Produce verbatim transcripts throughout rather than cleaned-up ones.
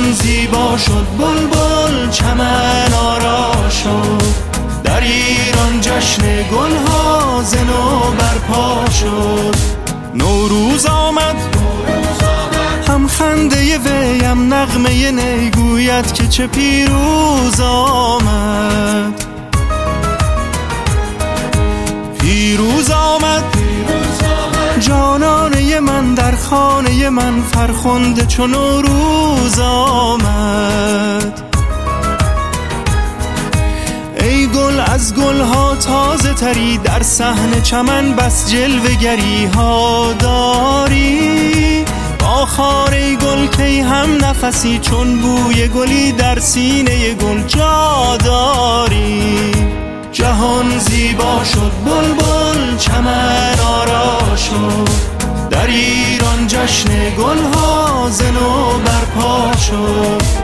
جهان زیبا شد، بلبل چمن آرا شد، در ایران جشن گلها ز نو برپا شد. نوروز آمد هم خنده ویم نغمه نی گوید که چه پیروز آمد. پیروز آمد جانانه من در خانه من، فرخنده چو نوروز آمد. ای گل از گلها تازه تری، در صحن چمن بس جلوه گری ها داری. با خاره گل کی هم نفسی، چون بوی گلی در سینه گل جا داری. جهان زیبا شد، بلبل چمن آرا شد، در ایران جشن گلها ز نو برپا شد.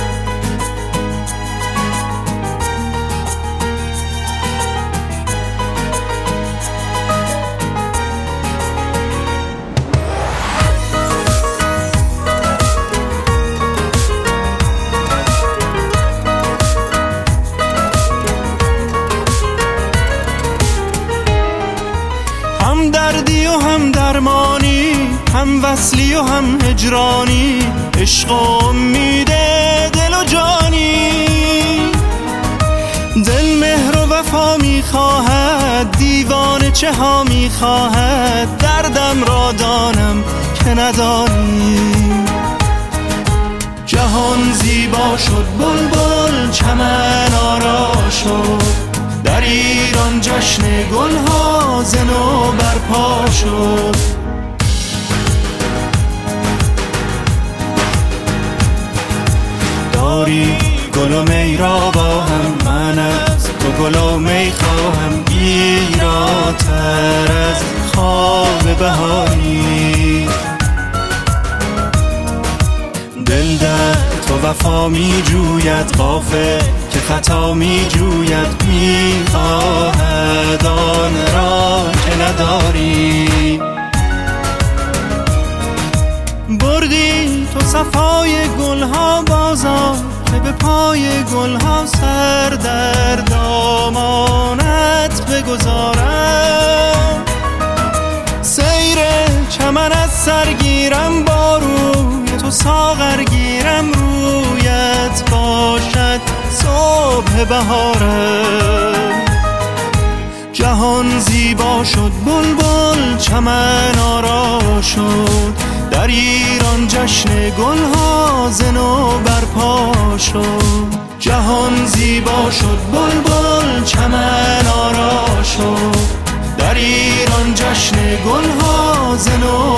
هم دردی و هم درمانی، هم وصلی و هم هجرانی، عشق و امید دل و جانی. دل مهر و وفا میخواهد، دیوانه چه ها میخواهد، دردم را دانم که ندانی. جهان زیبا شد، بلبل چمن آرا شد، در ایران جشن گلها ز نو برپا شد. داری گل و می را با هم، من از تو گل و می خواهم، گیراتر از خواب بهاری. دل در تو وفا می جوید، غافل که خطا می جوید، می خواهد آن را که نداری. بردی تو صفای گلها بازار، که به پای گلها سر در دامانت بگذارم. سیر چمن از سرگیرم، با روی تو ساغر گیرم، رویت باشد صبح بهارم. جهان زیبا شد، بلبل چمن آرا شد، در ایران جشن گلها ز نو برپا شد. جهان زیبا شد، بلبل چمن آرا شد، در ایران جشن گلها ز نو